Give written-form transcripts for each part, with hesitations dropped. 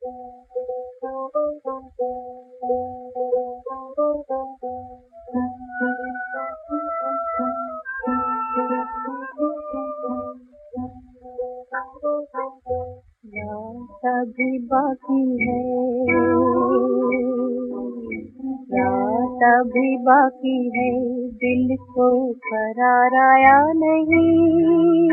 रात अभी बाकी है, रात अभी बाकी है, दिल को करार आया नहीं।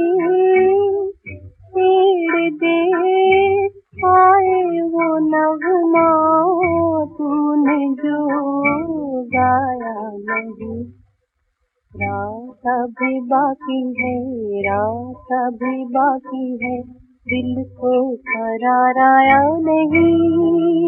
छेड़ दे आए वो नगमा तूने जो गाया नहीं। रात अभी बाकी है, रात अभी बाकी है, दिल को करार आया नहीं।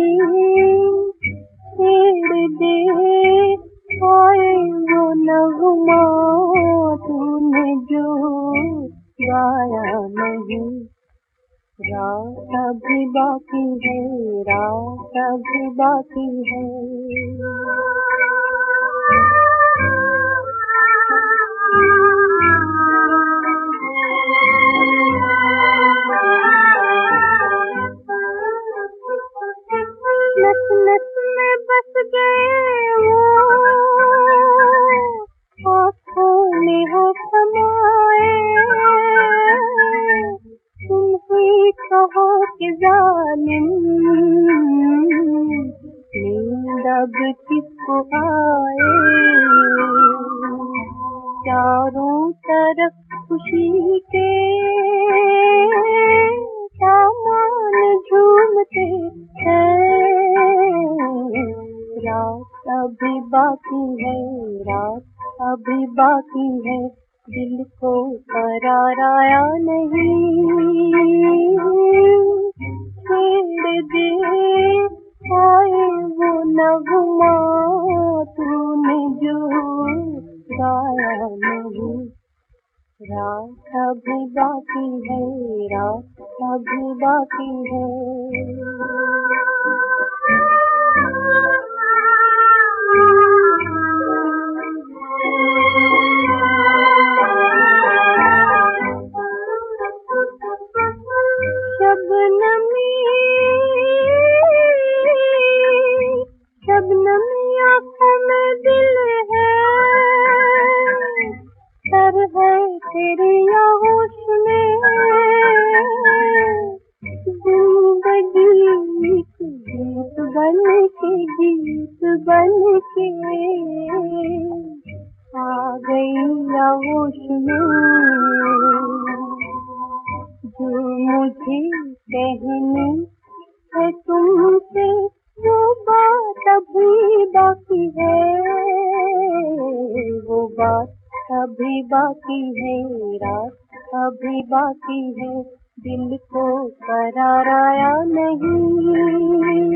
छेड़ दे आए वो नगमा तूने जो गाया नहीं। रात अभी बाकी है, रात अभी बाकी है। नस नस में बस गए वो, आँखों में हो समाए। तुम ही कहो कि जालिम नींद अब किसको आए। चारों तरफ खुशी के सामान झूमते हैं। रात अभी बाकी है, रात अभी बाकी है, दिल को करार आया नहीं। छेड़ दे आए वो नगमा तूने जो गाया नहीं। रात अभी बाकी है, रात अभी बाकी है। शबनमी आँखों में दिल है, सर है तेरी आगोश में। जिंदगी गीत बन के, गीत बन के आ गई आगोश में। जो मुझे कहनी है तुमसे वो बात अभी बाकी है, वो बात अभी बाकी है। रात अभी बाकी है, दिल को करार आया नहीं।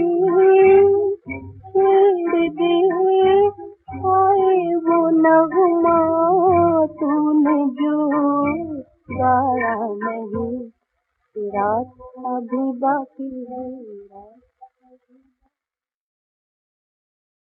छेड़ दे आए वो नगमा तूने जो गाया नहीं। रात अभी बाकी है, रात